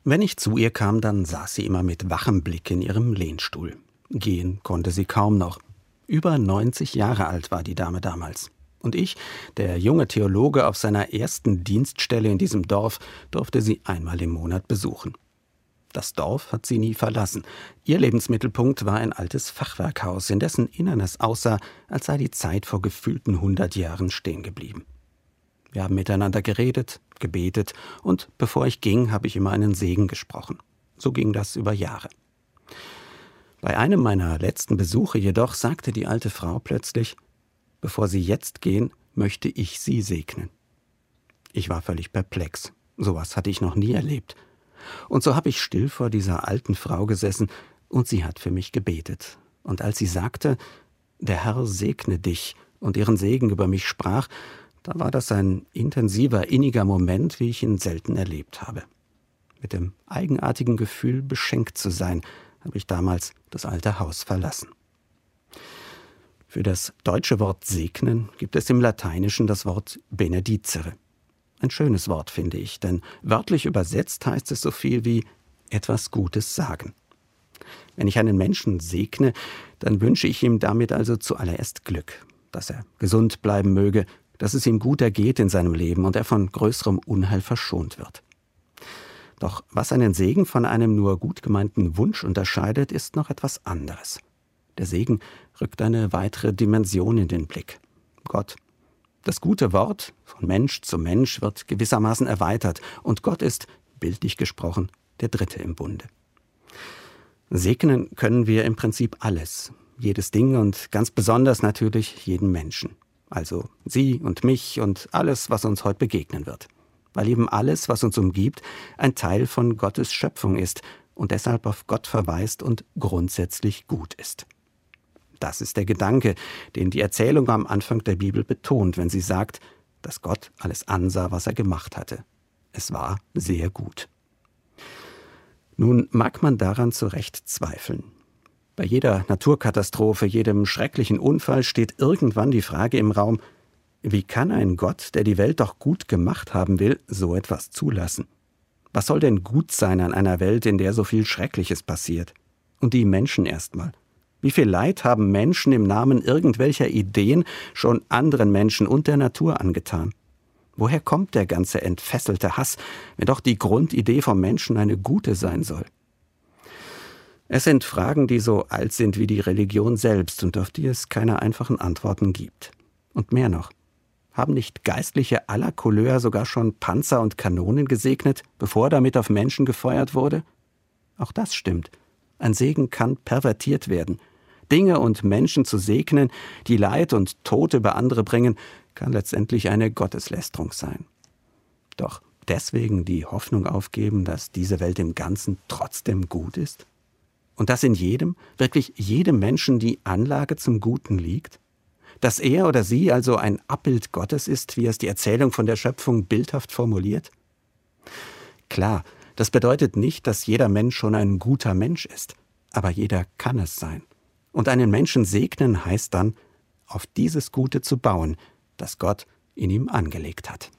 Wenn ich zu ihr kam, dann saß sie immer mit wachem Blick in ihrem Lehnstuhl. Gehen konnte sie kaum noch. Über 90 Jahre alt war die Dame damals. Und ich, der junge Theologe auf seiner ersten Dienststelle in diesem Dorf, durfte sie einmal im Monat besuchen. Das Dorf hat sie nie verlassen. Ihr Lebensmittelpunkt war ein altes Fachwerkhaus, in dessen Innern es aussah, als sei die Zeit vor gefühlten 100 Jahren stehen geblieben. Wir haben miteinander geredet, gebetet und bevor ich ging, habe ich immer einen Segen gesprochen. So ging das über Jahre. Bei einem meiner letzten Besuche jedoch sagte die alte Frau plötzlich: Bevor Sie jetzt gehen, möchte ich Sie segnen. Ich war völlig perplex. Sowas hatte ich noch nie erlebt. Und so habe ich still vor dieser alten Frau gesessen und sie hat für mich gebetet. Und als sie sagte, der Herr segne dich und ihren Segen über mich sprach, da war das ein intensiver, inniger Moment, wie ich ihn selten erlebt habe. Mit dem eigenartigen Gefühl, beschenkt zu sein, habe ich damals das alte Haus verlassen. Für das deutsche Wort segnen gibt es im Lateinischen das Wort benedicere. Ein schönes Wort, finde ich, denn wörtlich übersetzt heißt es so viel wie etwas Gutes sagen. Wenn ich einen Menschen segne, dann wünsche ich ihm damit also zuallererst Glück, dass er gesund bleiben möge, dass es ihm gut ergeht in seinem Leben und er von größerem Unheil verschont wird. Doch was einen Segen von einem nur gut gemeinten Wunsch unterscheidet, ist noch etwas anderes. Der Segen rückt eine weitere Dimension in den Blick. Gott. Das gute Wort von Mensch zu Mensch wird gewissermaßen erweitert und Gott ist, bildlich gesprochen, der Dritte im Bunde. Segnen können wir im Prinzip alles, jedes Ding und ganz besonders natürlich jeden Menschen. Also Sie und mich und alles, was uns heute begegnen wird. Weil eben alles, was uns umgibt, ein Teil von Gottes Schöpfung ist und deshalb auf Gott verweist und grundsätzlich gut ist. Das ist der Gedanke, den die Erzählung am Anfang der Bibel betont, wenn sie sagt, dass Gott alles ansah, was er gemacht hatte. Es war sehr gut. Nun mag man daran zu Recht zweifeln. Bei jeder Naturkatastrophe, jedem schrecklichen Unfall steht irgendwann die Frage im Raum: Wie kann ein Gott, der die Welt doch gut gemacht haben will, so etwas zulassen? Was soll denn gut sein an einer Welt, in der so viel Schreckliches passiert? Und die Menschen erstmal. Wie viel Leid haben Menschen im Namen irgendwelcher Ideen schon anderen Menschen und der Natur angetan? Woher kommt der ganze entfesselte Hass, wenn doch die Grundidee vom Menschen eine gute sein soll? Es sind Fragen, die so alt sind wie die Religion selbst und auf die es keine einfachen Antworten gibt. Und mehr noch. Haben nicht Geistliche aller Couleur sogar schon Panzer und Kanonen gesegnet, bevor damit auf Menschen gefeuert wurde? Auch das stimmt. Ein Segen kann pervertiert werden. Dinge und Menschen zu segnen, die Leid und Tod über andere bringen, kann letztendlich eine Gotteslästerung sein. Doch deswegen die Hoffnung aufgeben, dass diese Welt im Ganzen trotzdem gut ist? Und dass in jedem, wirklich jedem Menschen die Anlage zum Guten liegt? Dass er oder sie also ein Abbild Gottes ist, wie es die Erzählung von der Schöpfung bildhaft formuliert? Klar, das bedeutet nicht, dass jeder Mensch schon ein guter Mensch ist, aber jeder kann es sein. Und einen Menschen segnen heißt dann, auf dieses Gute zu bauen, das Gott in ihm angelegt hat.